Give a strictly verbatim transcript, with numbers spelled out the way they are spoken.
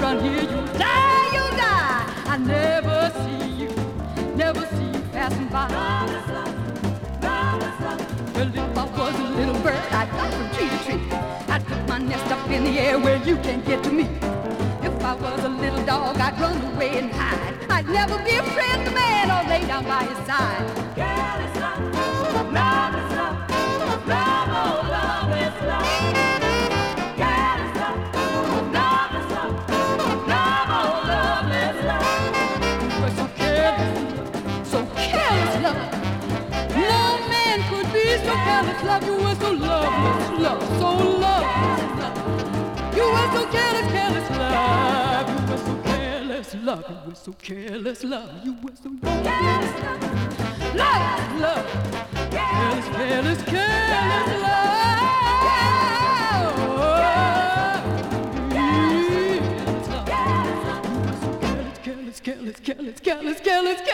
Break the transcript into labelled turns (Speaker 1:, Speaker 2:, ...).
Speaker 1: around here, you die, you die. I never see you, never see you passing by. Love is love, love is love. Well, if I was a little bird, I'd fly from tree to tree. I'd put my nest up in the air where you can't get to me. If I was a little dog, I'd run away and hide. I'd never be afraid of the man or lay down by his side. Girl, it's love, love is love, love, oh, love is love. Girl, it's love, love is love, love, oh, love is love. You were so careless, so careless love. No man could be so careless love. You were so loveless love, so loveless love. You were so careless, careless love. You were so careless love. You were so careless love. You were so careless love. Love, love. Careless, careless, careless love. Careless love. You were so careless, careless, careless, careless, careless, careless,